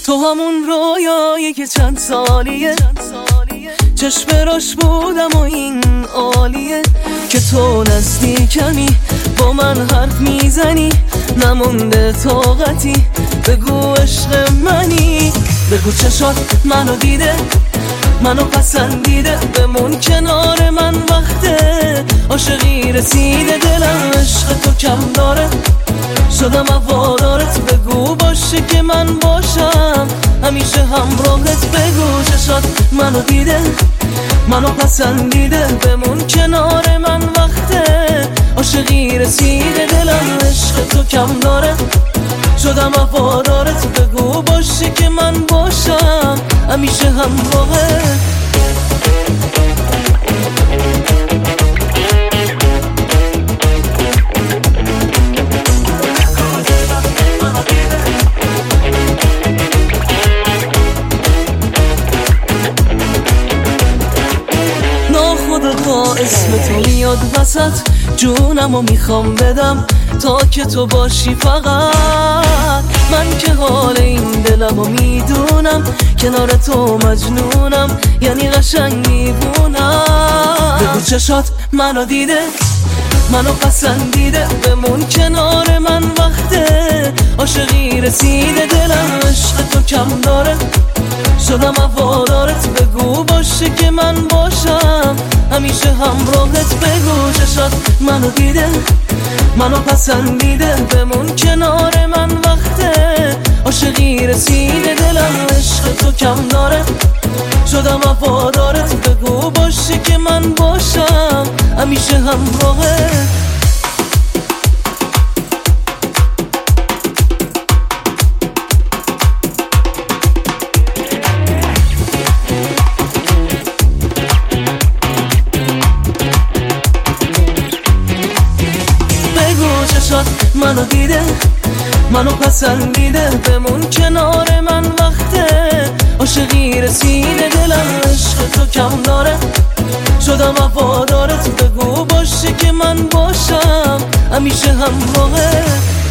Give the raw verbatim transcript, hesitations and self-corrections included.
تو همون رویایی که چند سالیه چشم راش بودم و این عالیه که تو نزدیکمی با من حرف میزنی نمونده طاقتی بگو عشق منی بگو چشات منو دیده منو پسندیده بمون کنار من وقته عاشقی رسیده دلم عشق تو کم داره شدم هوادارت بگو باشه که من باشم همیشه همراهت بگو چشات منو دیده منو پسندیده بمون کنار من وقته عاشقی رسیده دلم عشق تو کم داره شدم هوادارت بگو باشه که من باشم همیشه همراهت اسم تو میاد وسط جونمو میخوام بدم تا که تو باشی فقط من که حال این دلمو میدونم کنار تو مجنونم یعنی قشنگ میبونم بگو چشات منو دیده منو پسندیده بمون کنار من وقته عاشقی رسیده دلم عشق تو کم داره شدم هوادارت بگو باشه که من باشم همیشه همراهت بگو چشات منو دیده منو پسندیده بمون کنار من وقته عاشقی رسیده دلم عشق تو کم داره شدم هوادارت بگو باشه که من باشم همیشه همراهت منو دیده منو پسندیده بمون کنار من وقته عاشقی رسیده دلم عشق تو کم داره شدم هوادارت بگو باشه که من باشم همیشه همراهت